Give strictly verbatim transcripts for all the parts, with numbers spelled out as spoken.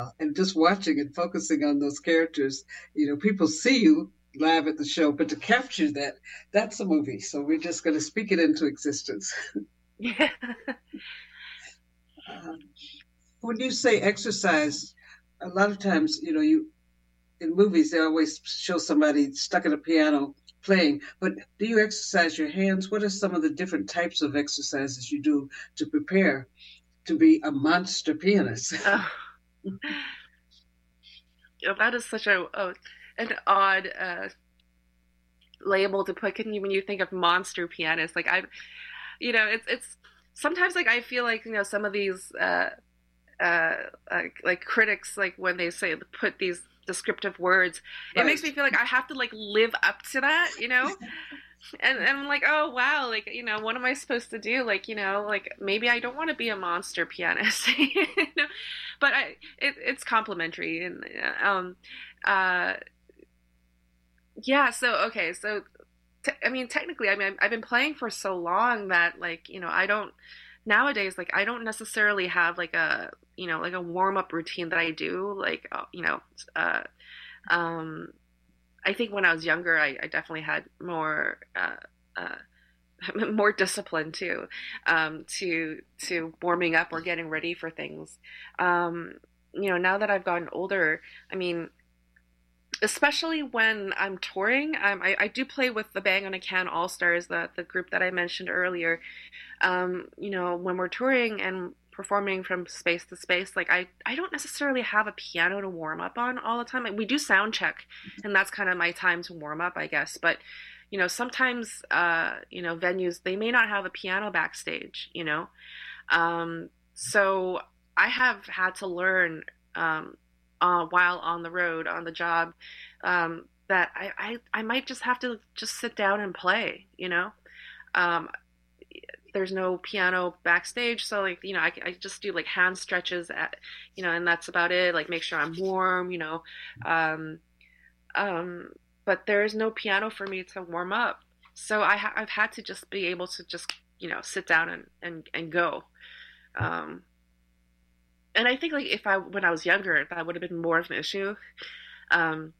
And just watching and focusing on those characters, you know, people see you live at the show, but to capture that, that's a movie. So we're just going to speak it into existence. Yeah. Um, when you say exercise, a lot of times, you know, you in movies they always show somebody stuck at a piano playing. But do you exercise your hands? What are some of the different types of exercises you do to prepare to be a monster pianist? Oh, yeah, that is such a, a an odd uh, label to put. Can you when you think of monster pianist? Like I, you know, it's it's sometimes like I feel like you know some of these uh, uh, like, like critics like when they say put these descriptive words, it makes Right. me feel like I have to like live up to that, you know. And, and I'm like, oh wow, like you know, what am I supposed to do? Like you know, like maybe I don't want to be a monster pianist, you know? But I, it, it's complimentary and um, uh, yeah. So okay, so te- I mean, technically, I mean, I've been playing for so long that like you know, I don't nowadays like I don't necessarily have like a you know like a warm up routine that I do like uh, you know uh, um I think when I was younger, I, I definitely had more uh, uh, more discipline too, um, to to warming up or getting ready for things. Um, you know, now that I've gotten older, I mean, especially when I'm touring, um, I, I do play with the Bang on a Can All Stars, the the group that I mentioned earlier. Um, you know, when we're touring and performing from space to space, like I, I don't necessarily have a piano to warm up on all the time. Like, we do sound check, and that's kind of my time to warm up, I guess. But you know, sometimes uh, you know, venues they may not have a piano backstage, you know. Um, so I have had to learn um, uh, while on the road on the job um, that I, I I might just have to just sit down and play, you know. Um, there's no piano backstage, so like you know I, I just do like hand stretches at you know and that's about it, like make sure I'm warm, you know um um but there is no piano for me to warm up, so I ha- I've had to just be able to just you know sit down and and, and go. um and I think like if I when I was younger that would have been more of an issue. um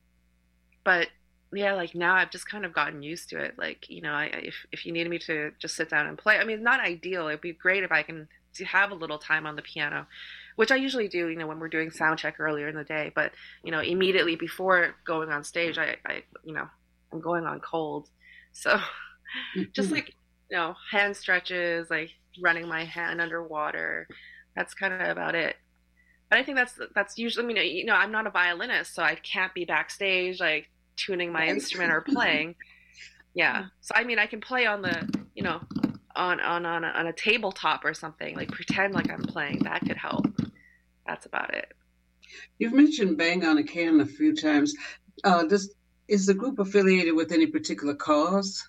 but yeah, like now I've just kind of gotten used to it. Like, you know, I, if if you needed me to just sit down and play, I mean, it's not ideal. It'd be great if I can to have a little time on the piano, which I usually do, you know, when we're doing sound check earlier in the day. But you know, immediately before going on stage, I, I you know, I'm going on cold, so just like you know, hand stretches, like running my hand underwater. That's kind of about it. But I think that's that's usually. I mean, you know, I'm not a violinist, so I can't be backstage like tuning my Right. instrument or playing. Yeah. So I mean, I can play on the, you know, on on on a, on a tabletop or something, like pretend like I'm playing. That could help. That's about it. You've mentioned Bang on a Can a few times. Uh, does is the group affiliated with any particular cause?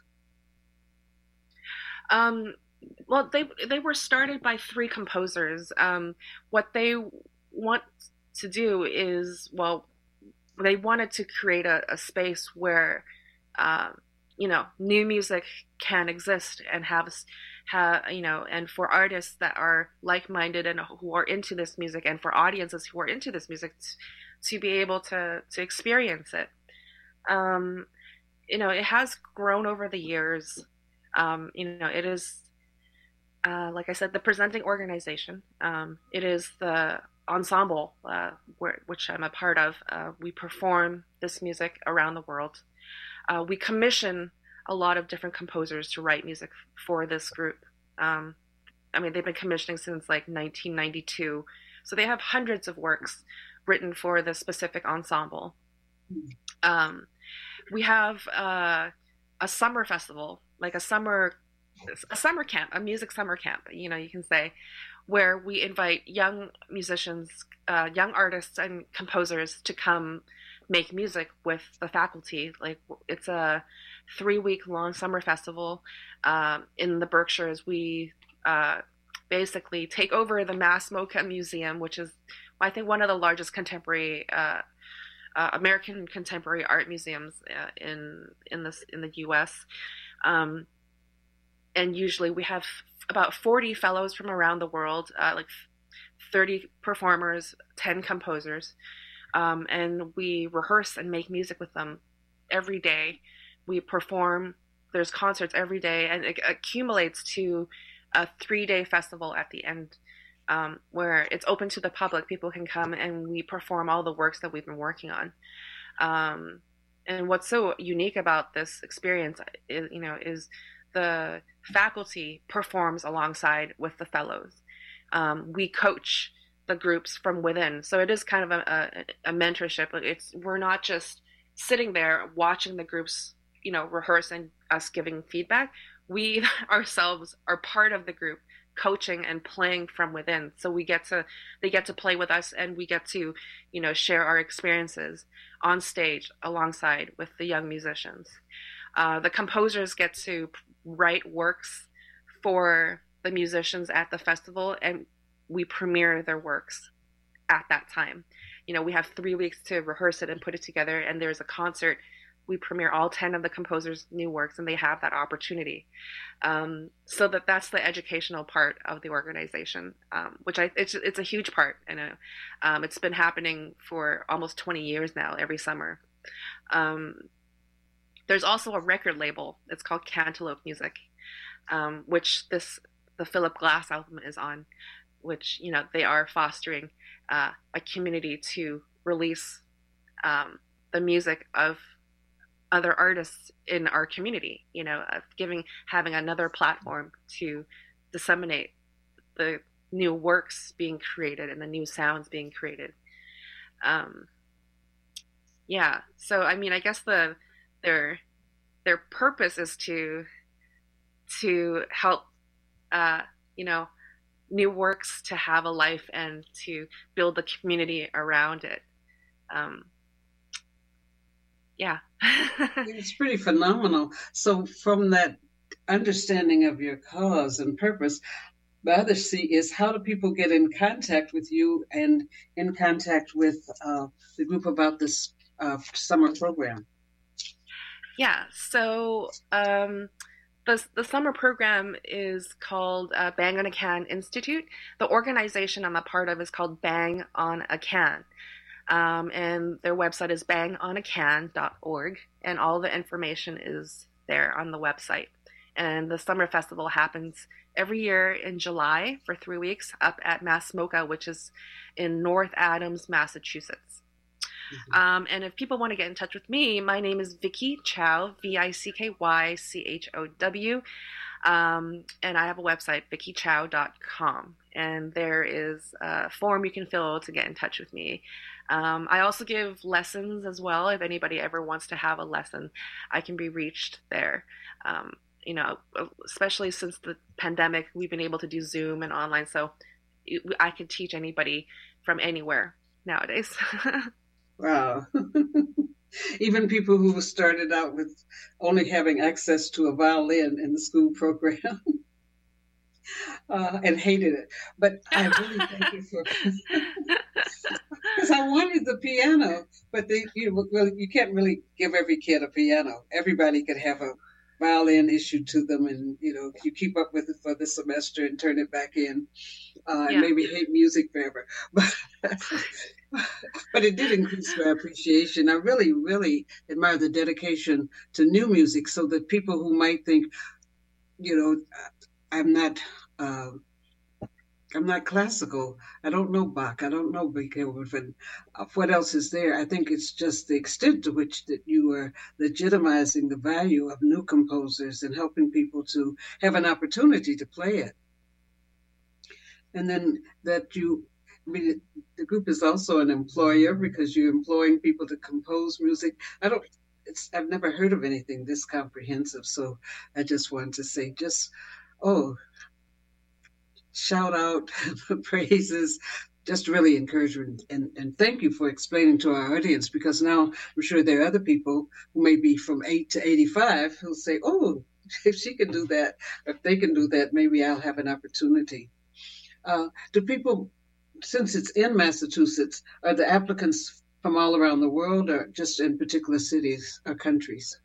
Um, well, they they were started by three composers. Um, what they want to do is, well, they wanted to create a, a space where um, you know new music can exist and have have you know and for artists that are like-minded and who are into this music and for audiences who are into this music t- to be able to to experience it. um you know it has grown over the years. um you know it is uh, like I said, the presenting organization. Um, it is the ensemble, uh, where, which I'm a part of. Uh, we perform this music around the world. Uh, we commission a lot of different composers to write music for this group. Um, I mean, they've been commissioning since like nineteen ninety-two, so they have hundreds of works written for this specific ensemble. Um, we have uh, a summer festival, like a summer a summer camp, a music summer camp, you know, you can say, where we invite young musicians, uh, young artists, and composers to come make music with the faculty. Like it's a three week long summer festival um, in the Berkshires. We uh, basically take over the Mass MoCA Museum, which is I think one of the largest contemporary uh, uh, American contemporary art museums uh, in in this in the U S. Um, and usually we have about forty fellows from around the world, uh, like thirty performers, ten composers, um, and we rehearse and make music with them every day. We perform, there's concerts every day, and it accumulates to a three day festival at the end, um, where it's open to the public. People can come and we perform all the works that we've been working on. Um, and what's so unique about this experience is, you know, is the faculty performs alongside with the fellows. Um, we coach the groups from within, so it is kind of a, a, a mentorship. It's we're not just sitting there watching the groups, you know, rehearse and us giving feedback. We ourselves are part of the group, coaching and playing from within. So we get to, they get to play with us, and we get to, you know, share our experiences on stage alongside with the young musicians. Uh, the composers get to write works for the musicians at the festival, and we premiere their works at that time. You know, we have three weeks to rehearse it and put it together, and there's a concert. We premiere all ten of the composers' new works, and they have that opportunity. Um, so that that's the educational part of the organization, um, which I it's it's a huge part. I know um, it's been happening for almost twenty years now, every summer. Um, there's also a record label. It's called Cantaloupe Music, um, which this the Philip Glass album is on, which, you know, they are fostering uh, a community to release um, the music of other artists in our community, you know, uh, giving, having another platform to disseminate the new works being created and the new sounds being created. Um, yeah. So, I mean, I guess the, their, their purpose is to, to help, uh, you know, new works to have a life and to build the community around it. Um, yeah. It's pretty phenomenal. So from that understanding of your cause and purpose, the other C is, how do people get in contact with you and in contact with uh, the group about this uh, summer program? Yeah. So um, the the summer program is called uh, Bang on a Can Institute. The organization I'm a part of is called Bang on a Can. Um, and their website is bang on a can dot org, and all the information is there on the website. And the summer festival happens every year in July for three weeks up at MassMocha, which is in North Adams, Massachusetts. Mm-hmm. Um, and if people want to get in touch with me, my name is Vicki Chow, V I C K Y C H O W. Um, and I have a website, vicki chow dot com. And there is a form you can fill to get in touch with me. Um, I also give lessons as well. If anybody ever wants to have a lesson, I can be reached there. Um, you know, especially since the pandemic, we've been able to do Zoom and online. So I can teach anybody from anywhere nowadays. Wow. Even people who started out with only having access to a violin in the school program. Uh, and hated it. But I really thank you for, because I wanted the piano, but they, you, well, you can't really give every kid a piano. Everybody could have a violin issued to them, and, you know, you keep up with it for the semester and turn it back in, uh, yeah. and maybe hate music forever. But, but it did increase my appreciation. I really, really admire the dedication to new music, so that people who might think, you know, I'm not, uh, I'm not classical. I don't know Bach. I don't know Beethoven. Uh, what else is there? I think it's just the extent to which that you are legitimizing the value of new composers and helping people to have an opportunity to play it. And then that you, I mean, the group is also an employer, because you're employing people to compose music. I don't, it's, I've never heard of anything this comprehensive. So I just wanted to say, just, oh, shout out, praises, just really encouragement. And, and thank you for explaining to our audience, because now I'm sure there are other people who may be from eight to eighty-five who'll say, oh, if she can do that, if they can do that, maybe I'll have an opportunity. Uh, do people, since it's in Massachusetts, are the applicants from all around the world, or just in particular cities or countries?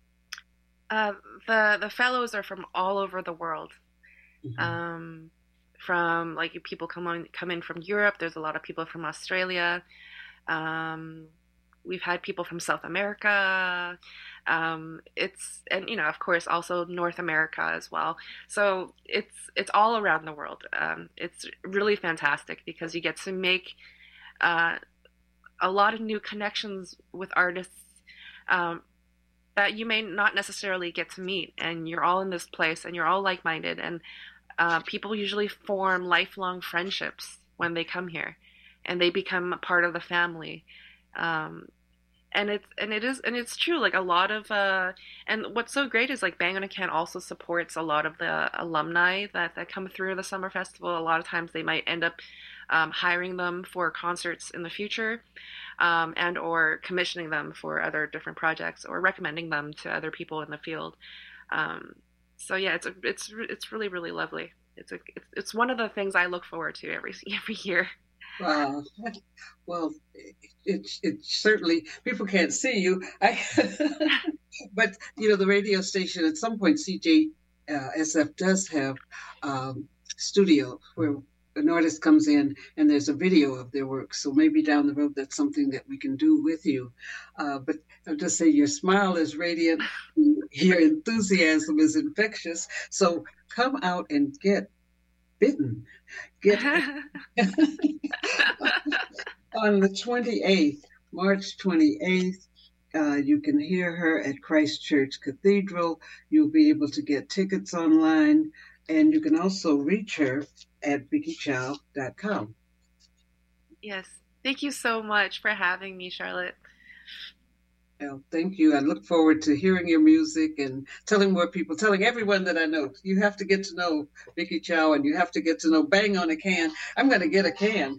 Uh, the, the fellows are from all over the world. Mm-hmm. Um, from like people come on come in from Europe. There's a lot of people from Australia. Um, we've had people from South America. Um, it's and you know of course also North America as well. So it's it's all around the world. Um, it's really fantastic because you get to make uh, a lot of new connections with artists um, that you may not necessarily get to meet, and you're all in this place and you're all like-minded, and uh, people usually form lifelong friendships when they come here, and they become a part of the family. Um, and it's and it is and it's true. Like a lot of uh, and what's so great is like Bang on a Can also supports a lot of the alumni that that come through the summer festival. A lot of times they might end up um, hiring them for concerts in the future, um, and or commissioning them for other different projects or recommending them to other people in the field. Um, so yeah, it's a, it's it's really really lovely. It's a it's, it's one of the things I look forward to every every year. Wow. Well, it, it certainly, people can't see you. I, but, you know, the radio station at some point, C J S F does have um, studio where an artist comes in and there's a video of their work. So maybe down the road, that's something that we can do with you. Uh, but I'll just say your smile is radiant. Your enthusiasm is infectious. So come out and get bitten. Get on the twenty-eighth, March twenty-eighth, uh, you can hear her at Christ Church Cathedral. You'll be able to get tickets online, and you can also reach her at vicky chow dot com. Yes. Thank you so much for having me, Charlotte. Well, thank you. I look forward to hearing your music and telling more people, telling everyone that I know. You have to get to know Vicky Chow, and you have to get to know Bang on a Can. I'm going to get a can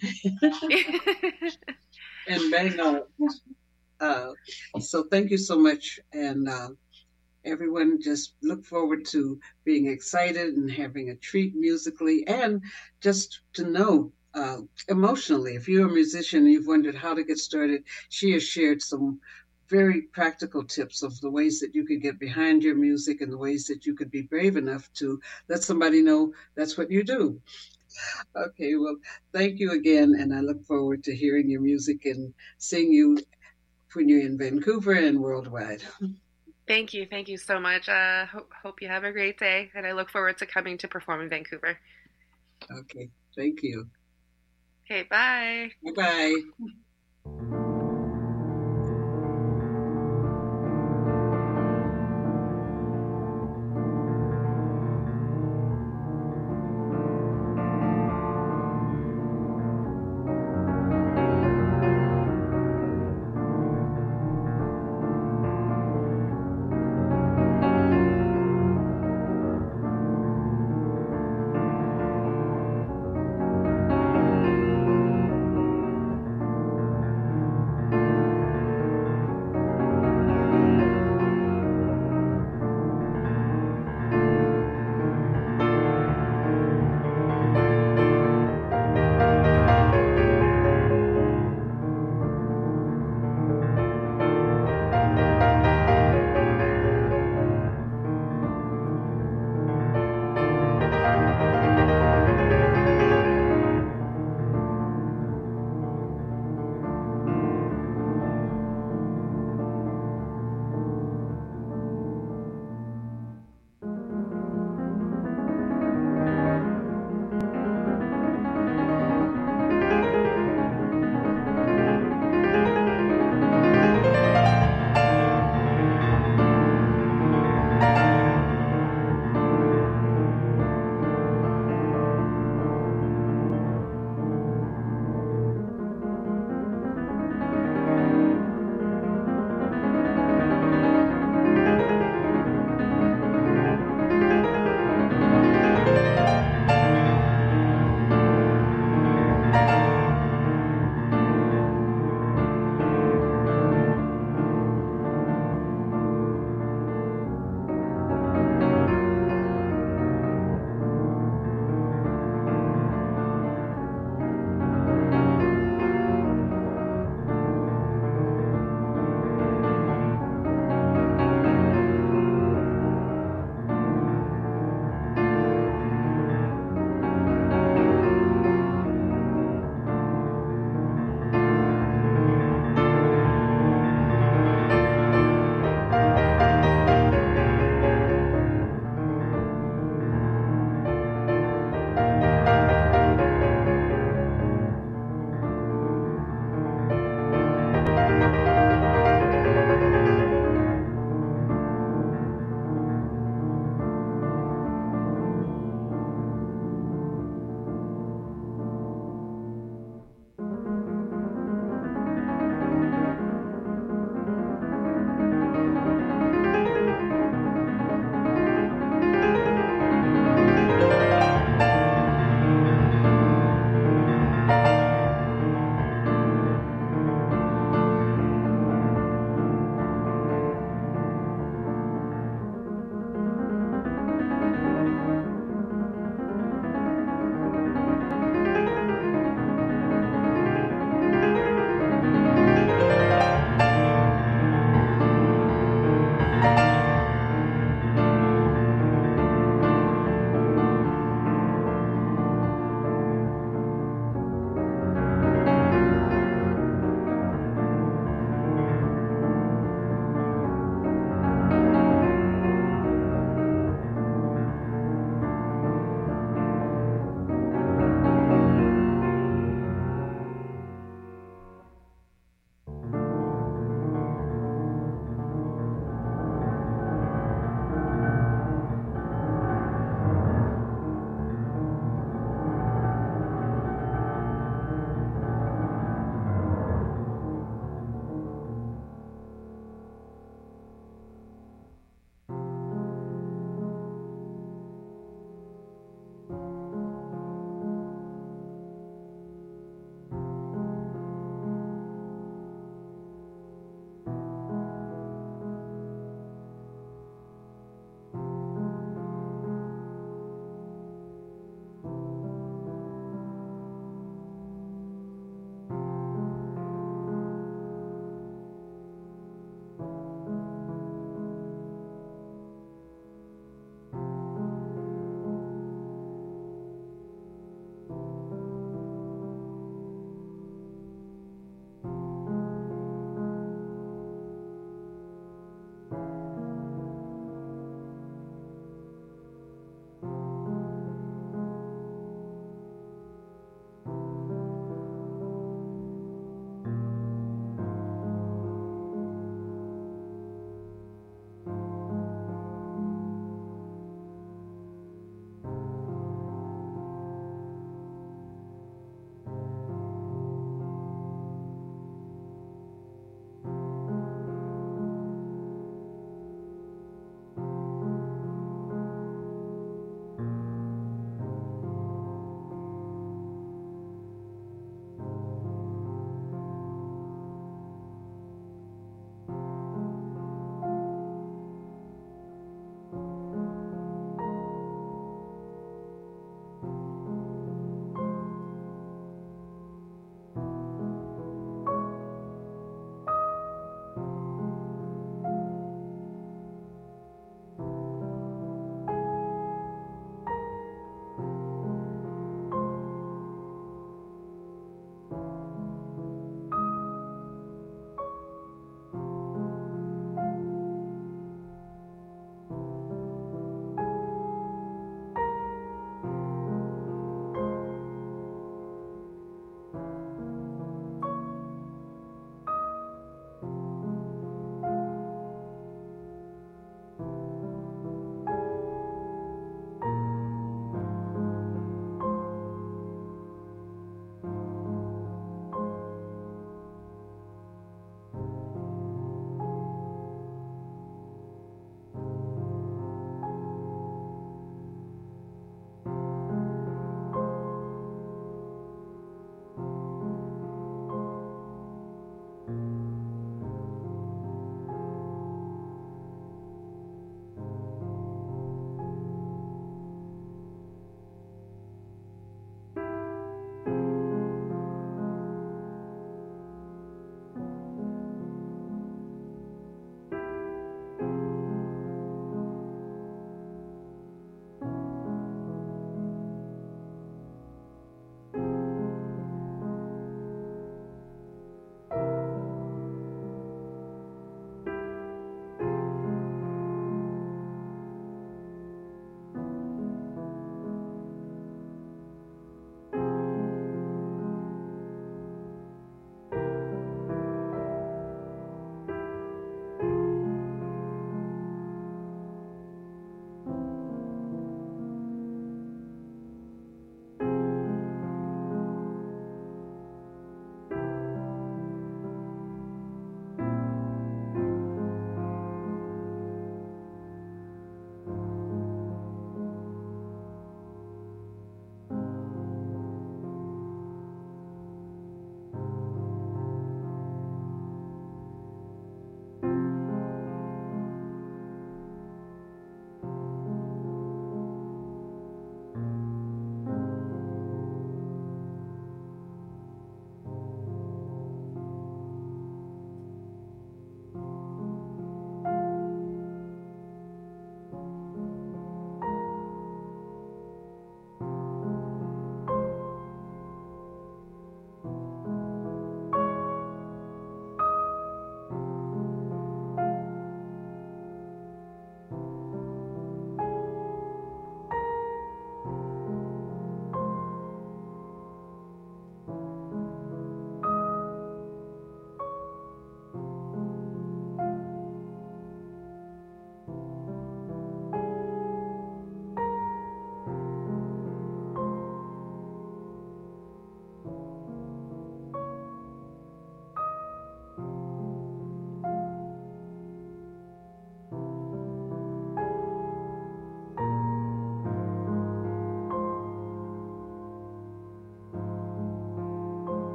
and bang on it. Uh, so thank you so much. And uh, everyone just look forward to being excited and having a treat musically, and just to know uh, emotionally. If you're a musician and you've wondered how to get started, she has shared some very practical tips of the ways that you could get behind your music and the ways that you could be brave enough to let somebody know that's what you do. Okay, well, thank you again, and I look forward to hearing your music and seeing you when you're in Vancouver and worldwide. Thank you. Thank you so much. Uh, hope, hope you have a great day, and I look forward to coming to perform in Vancouver. Okay, thank you. Okay, bye. Bye-bye.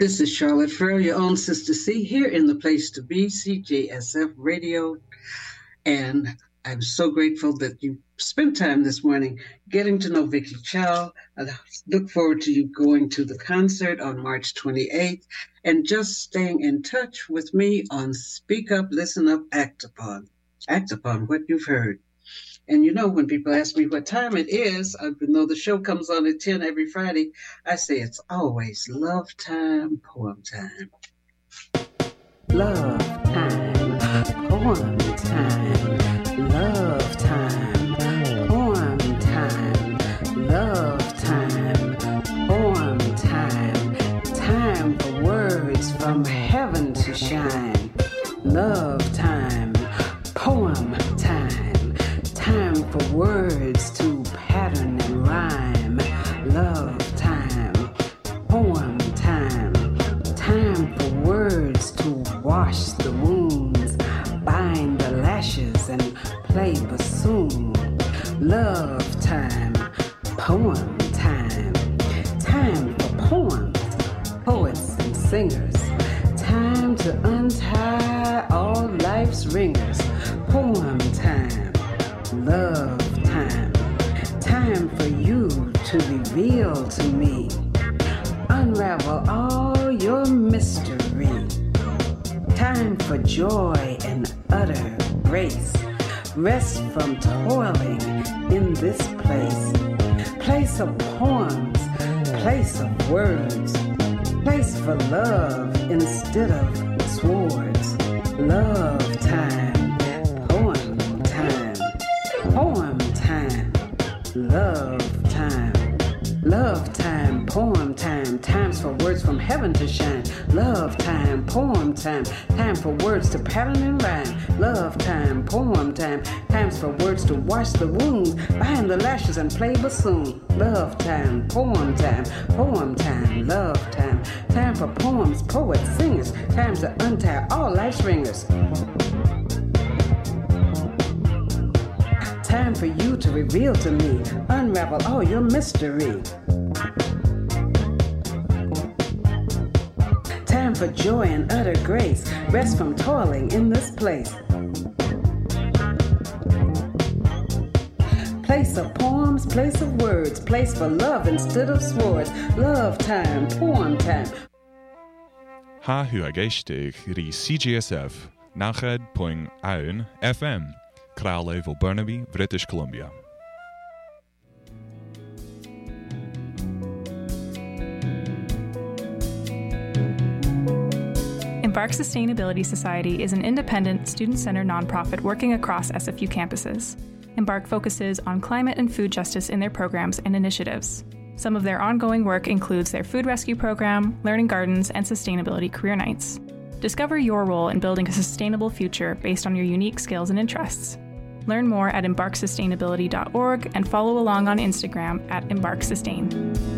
This is Charlotte Farrell, your own Sister C, here in the place to be, C J S F Radio. And I'm so grateful that you spent time this morning getting to know Vicky Chow. I look forward to you going to the concert on March twenty-eighth and just staying in touch with me on Speak Up, Listen Up, Act Upon. Act upon what you've heard. And you know, when people ask me what time it is, even though the show comes on at ten every Friday, I say it's always love time, poem time. Love time, poem time. Love time, poem time. Love time, poem time. Time for words from heaven to shine. Love time, poem time. Time for words to pattern and rhyme. Love time, poem time. Time for words to wash the wounds, bind the lashes and play bassoon. Love time, poem time. Time for poems, poets and singers. Time to untie all life's ringers. Poem time. Love time, time for you to reveal to me, unravel all your mystery. Time for joy and utter grace, rest from toiling in this place. Place of poems, place of words, place for love instead of swords. Love time, poem time. Poem time, love time, love time, poem time, times for words from heaven to shine. Love time, poem time, time for words to pattern and rhyme. Love time, poem time, times for words to wash the wounds, bind the lashes and play bassoon. Love time, poem time, poem time, love time, time for poems, poets, singers, times to untie all life's ringers. Time for you to reveal to me, unravel all your mystery. Time for joy and utter grace, rest from toiling in this place. Place of poems, place of words, place for love instead of swords. Love time, poem time. Ha hu agéisteach rí C J S F, nachad point aun F M. Crowley, Burnaby, British Columbia. Embark Sustainability Society is an independent, student-centered nonprofit working across S F U campuses. Embark focuses on climate and food justice in their programs and initiatives. Some of their ongoing work includes their food rescue program, learning gardens, and sustainability career nights. Discover your role in building a sustainable future based on your unique skills and interests. Learn more at embark sustainability dot org and follow along on Instagram at embark sustain.